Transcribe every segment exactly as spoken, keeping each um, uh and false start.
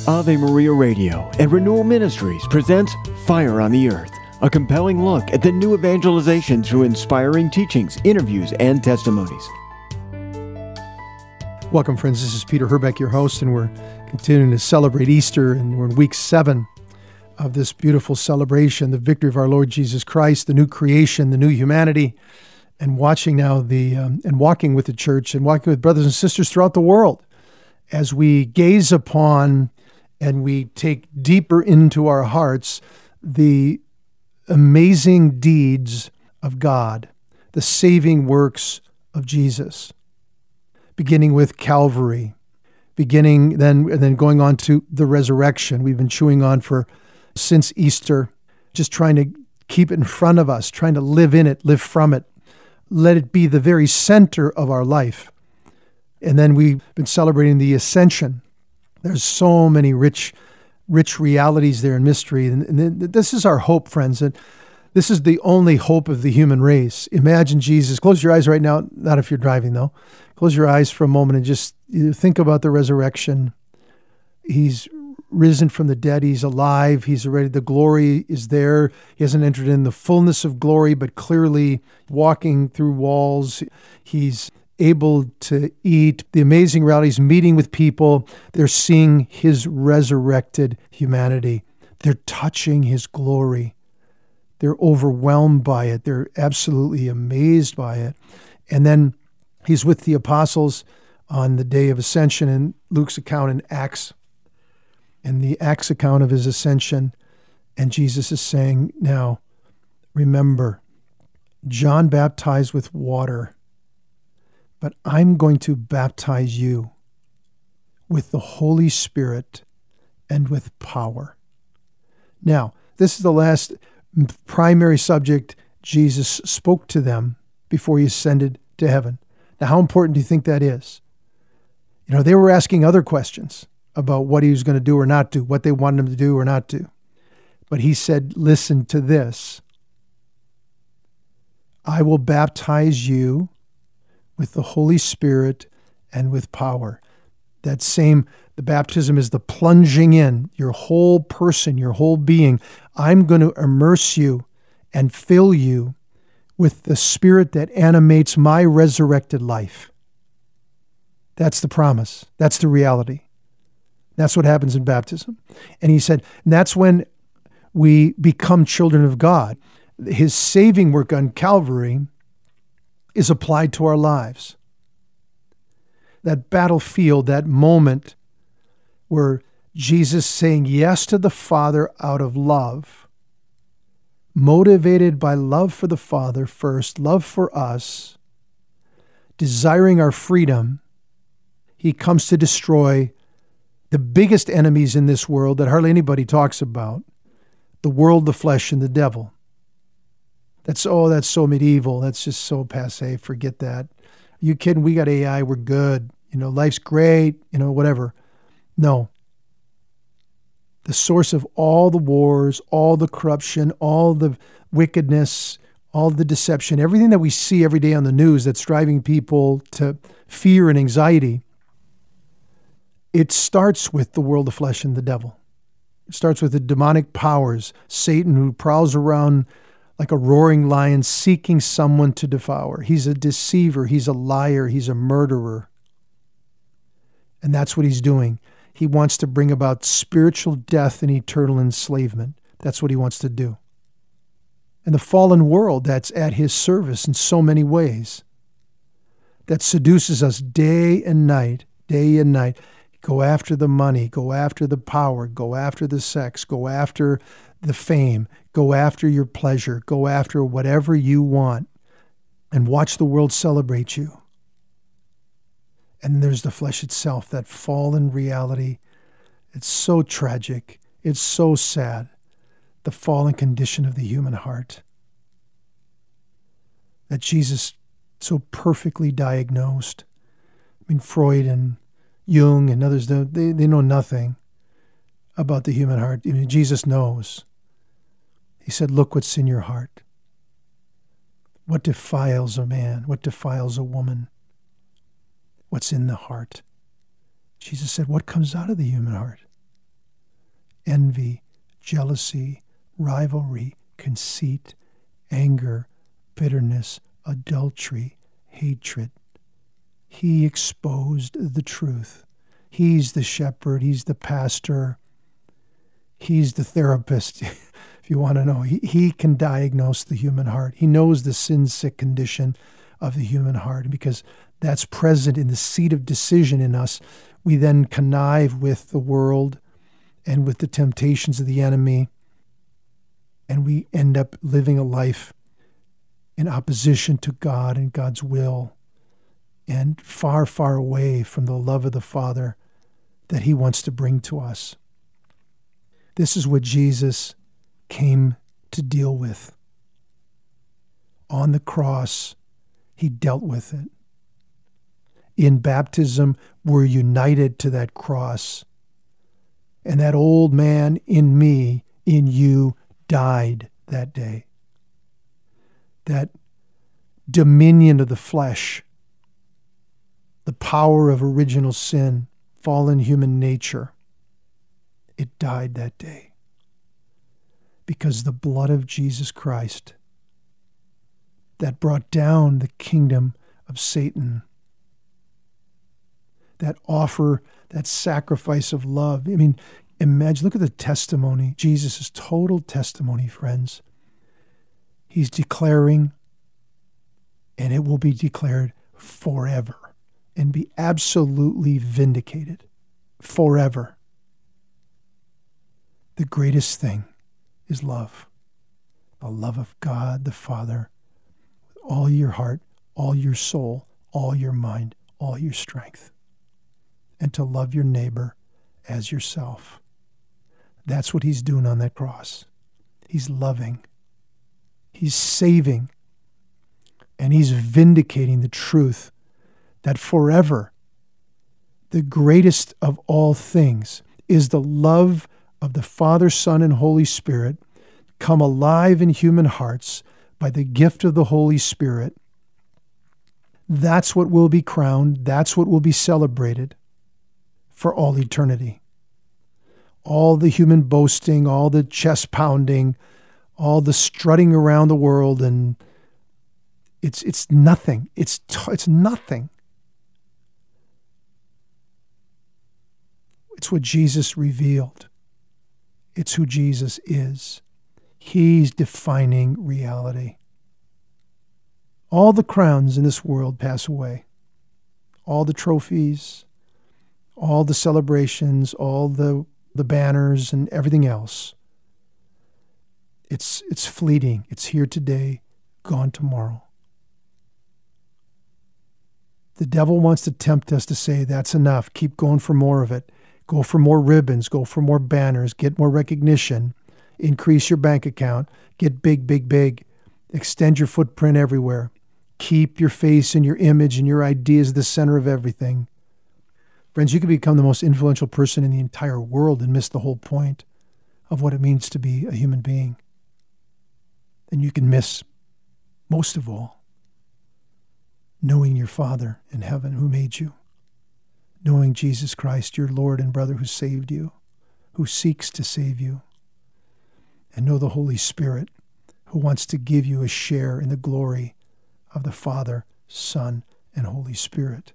Ave Maria Radio and Renewal Ministries presents Fire on the Earth, a compelling look at the new evangelization through inspiring teachings, interviews, and testimonies. Welcome, friends. This is Peter Herbeck, your host, and we're continuing to celebrate Easter, and we're in week seven of this beautiful celebration, the victory of our Lord Jesus Christ, the new creation, the new humanity, and watching now the um, and walking with the church and walking with brothers and sisters throughout the world as we gaze upon and we take deeper into our hearts the amazing deeds of God, the saving works of Jesus, beginning with Calvary, beginning then and then going on to the resurrection. We've been chewing on for since Easter, just trying to keep it in front of us, trying to live in it, live from it. Let it be the very center of our life. And then we've been celebrating the ascension. There's so many rich, rich realities there in mystery. And, and this is our hope, friends. And this is the only hope of the human race. Imagine Jesus. Close your eyes right now. Not if you're driving, though. Close your eyes for a moment and just think about the resurrection. He's risen from the dead. He's alive. He's already, the glory is there. He hasn't entered in the fullness of glory, but clearly walking through walls. He's able to eat. The amazing realities, meeting with people. They're seeing his resurrected humanity. They're touching his glory. They're overwhelmed by it. They're absolutely amazed by it. And then he's with the apostles on the day of ascension in Luke's account in Acts. And the Acts account of his ascension. And Jesus is saying, now, remember, John baptized with water, but I'm going to baptize you with the Holy Spirit and with power. Now, this is the last primary subject Jesus spoke to them before he ascended to heaven. Now, how important do you think that is? You know, they were asking other questions about what he was going to do or not do, what they wanted him to do or not do. But he said, listen to this. I will baptize you with the Holy Spirit and with power. That same, the baptism is the plunging in, your whole person, your whole being. I'm going to immerse you and fill you with the Spirit that animates my resurrected life. That's the promise. That's the reality. That's what happens in baptism. And he said, and that's when we become children of God. His saving work on Calvary is applied to our lives. That battlefield, that moment where Jesus saying yes to the Father out of love, motivated by love for the Father first, love for us, desiring our freedom, he comes to destroy the biggest enemies in this world that hardly anybody talks about, the world, the flesh, and the devil. That's, oh, that's so medieval. That's just so passé. Forget that. Are you kidding? We got A I. We're good. You know, life's great, you know, whatever. No. The source of all the wars, all the corruption, all the wickedness, all the deception, everything that we see every day on the news that's driving people to fear and anxiety, it starts with the world of flesh and the devil. It starts with the demonic powers, Satan, who prowls around like a roaring lion seeking someone to devour. He's a deceiver. He's a liar. He's a murderer. And that's what he's doing. He wants to bring about spiritual death and eternal enslavement. That's what he wants to do. And the fallen world that's at his service in so many ways, that seduces us day and night, day and night. Go after the money, go after the power, go after the sex, go after the fame, go after your pleasure, go after whatever you want, and watch the world celebrate you. And there's the flesh itself, that fallen reality. It's so tragic. It's so sad. The fallen condition of the human heart that Jesus so perfectly diagnosed. I mean, Freud and Jung and others, they, they know nothing about the human heart. I mean, Jesus knows. He said, look what's in your heart. What defiles a man? What defiles a woman? What's in the heart? Jesus said, what comes out of the human heart? envy, jealousy, rivalry, conceit, anger, bitterness, adultery, hatred. He exposed the truth. He's the shepherd. He's the pastor. He's the therapist, if you want to know. He, he can diagnose the human heart. He knows the sin-sick condition of the human heart. Because that's present in the seat of decision in us, we then connive with the world and with the temptations of the enemy, and we end up living a life in opposition to God and God's will, and far, far away from the love of the Father that he wants to bring to us. This is what Jesus came to deal with. On the cross, he dealt with it. In baptism, we're united to that cross. And that old man in me, in you, died that day. That dominion of the flesh, the power of original sin, fallen human nature, it died that day. Because the blood of Jesus Christ that brought down the kingdom of Satan, that offer, that sacrifice of love. I mean, imagine, look at the testimony, Jesus' total testimony, friends. He's declaring, and it will be declared forever and be absolutely vindicated forever. The greatest thing is love. The love of God the Father with all your heart, all your soul, all your mind, all your strength. And to love your neighbor as yourself. That's what he's doing on that cross. He's loving. He's saving. And he's vindicating the truth that forever, the greatest of all things is the love of the Father, Son, and Holy Spirit come alive in human hearts by the gift of the Holy Spirit. That's what will be crowned. That's what will be celebrated for all eternity. All the human boasting, all the chest pounding, all the strutting around the world, and it's it's nothing. It's it's nothing. It's what Jesus revealed. It's who Jesus is. He's defining reality. All the crowns in this world pass away. All the trophies, all the celebrations, all the, the banners and everything else. It's, it's fleeting. It's here today, gone tomorrow. The devil wants to tempt us to say, that's enough. Keep going for more of it. Go for more ribbons. Go for more banners. Get more recognition. Increase your bank account. Get big, big, big. Extend your footprint everywhere. Keep your face and your image and your ideas the center of everything. Friends, you can become the most influential person in the entire world and miss the whole point of what it means to be a human being. And you can miss, most of all, knowing your Father in heaven who made you. Knowing Jesus Christ, your Lord and brother who saved you, who seeks to save you. And know the Holy Spirit who wants to give you a share in the glory of the Father, Son, and Holy Spirit.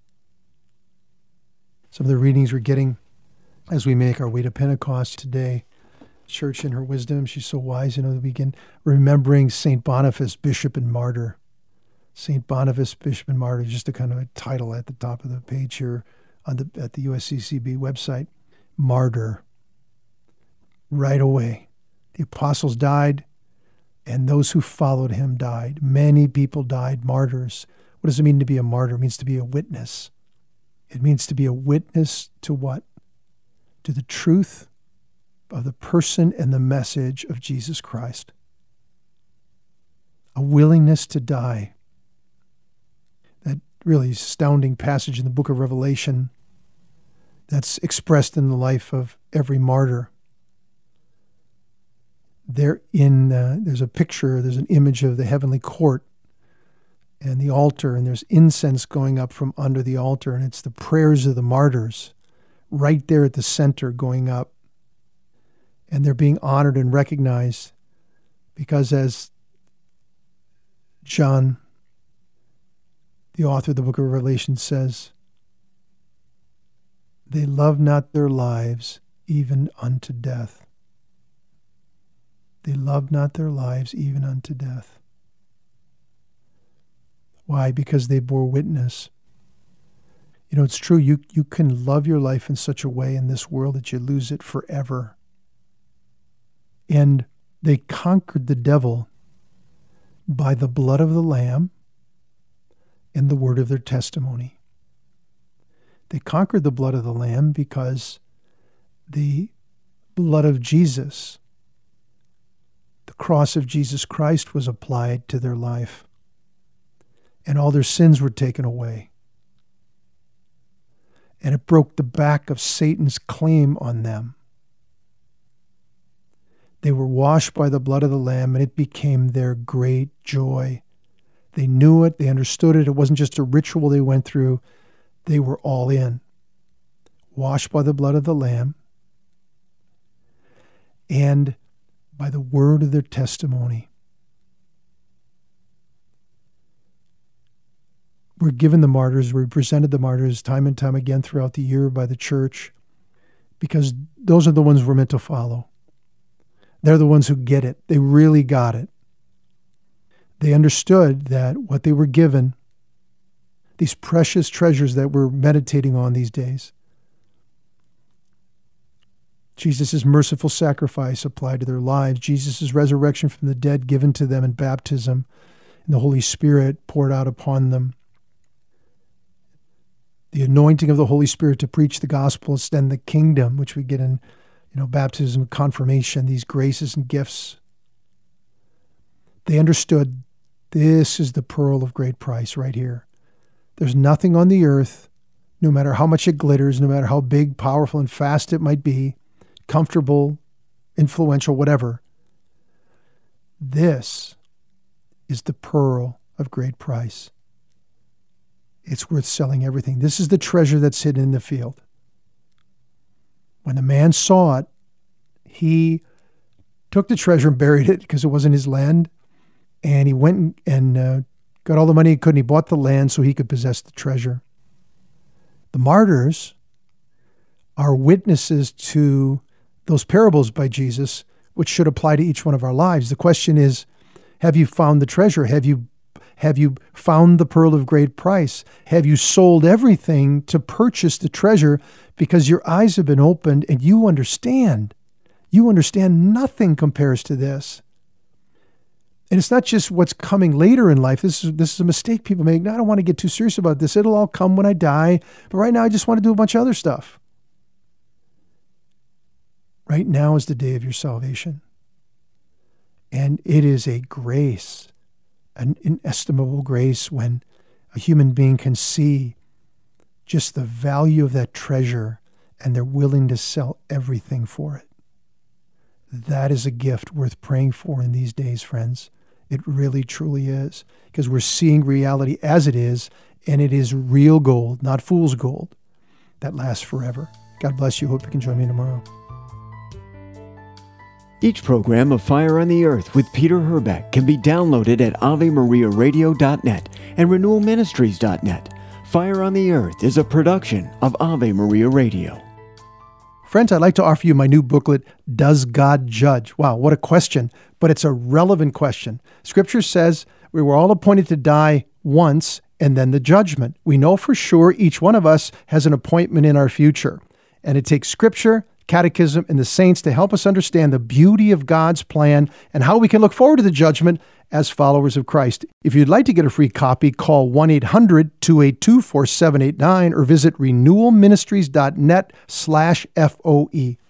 Some of the readings we're getting as we make our way to Pentecost today. Church in her wisdom, she's so wise, you know, we begin remembering Saint Boniface, Bishop and Martyr. Saint Boniface, Bishop and Martyr, just a kind of a title at the top of the page here on the at the U S C C B website. Martyr. Right away. The apostles died, and those who followed him died. Many people died, martyrs. What does it mean to be a martyr? It means to be a witness. It means to be a witness to what? To the truth of the person and the message of Jesus Christ. A willingness to die. That really astounding passage in the book of Revelation that's expressed in the life of every martyr. There in uh, there's a picture, there's an image of the heavenly court and the altar, and there's incense going up from under the altar, and it's the prayers of the martyrs right there at the center going up. And they're being honored and recognized because, as John, the author of the book of Revelation, says, they love not their lives even unto death. They love not their lives even unto death. Why? Because they bore witness. You know, it's true. You, you can love your life in such a way in this world that you lose it forever. And they conquered the devil by the blood of the Lamb and the word of their testimony. They conquered the blood of the Lamb because the blood of Jesus, the cross of Jesus Christ, was applied to their life, and all their sins were taken away. And it broke the back of Satan's claim on them. They were washed by the blood of the Lamb, and it became their great joy. They knew it. They understood it. It wasn't just a ritual they went through. They were all in. Washed by the blood of the Lamb and by the word of their testimony. We're given the martyrs. We're presented the martyrs time and time again throughout the year by the church because those are the ones we're meant to follow. They're the ones who get it. They really got it. They understood that what they were given, these precious treasures that we're meditating on these days, Jesus' merciful sacrifice applied to their lives, Jesus' resurrection from the dead given to them in baptism, and the Holy Spirit poured out upon them, the anointing of the Holy Spirit to preach the gospel, extend the kingdom, which we get in You know, baptism, confirmation, these graces and gifts. They understood this is the pearl of great price right here. There's nothing on the earth, no matter how much it glitters, no matter how big, powerful, and fast it might be, comfortable, influential, whatever. This is the pearl of great price. It's worth selling everything. This is the treasure that's hidden in the field. When the man saw it, he took the treasure and buried it because it wasn't his land. And he went and uh, got all the money he could, and he bought the land so he could possess the treasure. The martyrs are witnesses to those parables by Jesus, which should apply to each one of our lives. The question is, have you found the treasure? Have you Have you found the pearl of great price? Have you sold everything to purchase the treasure because your eyes have been opened and you understand? You understand nothing compares to this. And it's not just what's coming later in life. This is this is a mistake people make. No, I don't want to get too serious about this. It'll all come when I die. But right now, I just want to do a bunch of other stuff. Right now is the day of your salvation. And it is a grace, an inestimable grace when a human being can see just the value of that treasure and they're willing to sell everything for it. That is a gift worth praying for in these days, friends. It really, truly is, because we're seeing reality as it is, and it is real gold, not fool's gold, that lasts forever. God bless you. Hope you can join me tomorrow. Each program of Fire on the Earth with Peter Herbeck can be downloaded at ave maria radio dot net and renewal ministries dot net. Fire on the Earth is a production of Ave Maria Radio. Friends, I'd like to offer you my new booklet, Does God Judge? Wow, what a question, but it's a relevant question. Scripture says we were all appointed to die once and then the judgment. We know for sure each one of us has an appointment in our future, and it takes Scripture, Catechism, and the saints to help us understand the beauty of God's plan and how we can look forward to the judgment as followers of Christ. If you'd like to get a free copy, call one eight hundred two eight two four seven eight nine or visit renewal ministries dot net slash F O E.